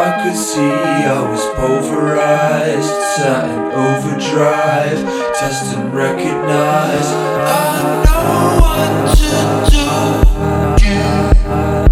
I could see I was pulverized, sat in overdrive, test and recognize. I know what to do.